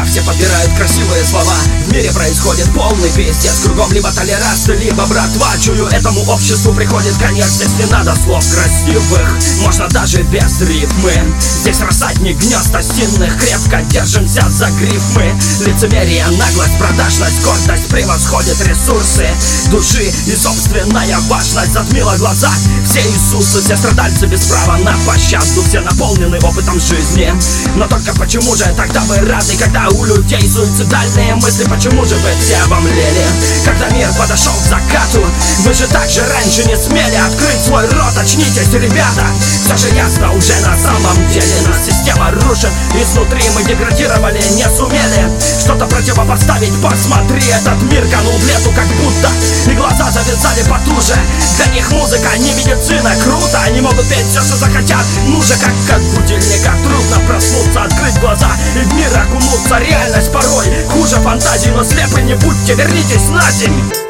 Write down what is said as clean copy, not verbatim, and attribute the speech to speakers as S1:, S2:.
S1: все подбирают красивые слова. В мире происходит полный пиздец. Кругом либо толерасты, либо братва. Чую, этому обществу приходит конец. Здесь не надо слов красивых, можно даже без рифмы. Здесь рассадник гнезд осинных. Крепко держимся за гриф мы. Лицемерие, наглость, продажность, гордость превосходит ресурсы души, и собственная важность затмила глаза. Все Иисусы, все страдальцы без права на пощаду. Все наполнены опытом жизни. Но только почему же тогда вы рады, когда у людей суицидальные мысли? Почему же вы все обомлели, когда мир подошел к закату? Вы же так же раньше не смели открыть свой рот. Очнитесь, ребята, все же ясно уже на самом деле. Нас система рушит изнутри, мы деградировали, не сумели что-то противопоставить. Посмотри, этот мир канул в лету как будто, и глаза завязали потуже. Для них музыка не медицина, круто, они могут петь все, что захотят. Ну же, как от будильника трудно проснуться, открыть глаза и в мир окунуться. Реальность порой хуже фантазий, но слепы не будьте, вернитесь на землю.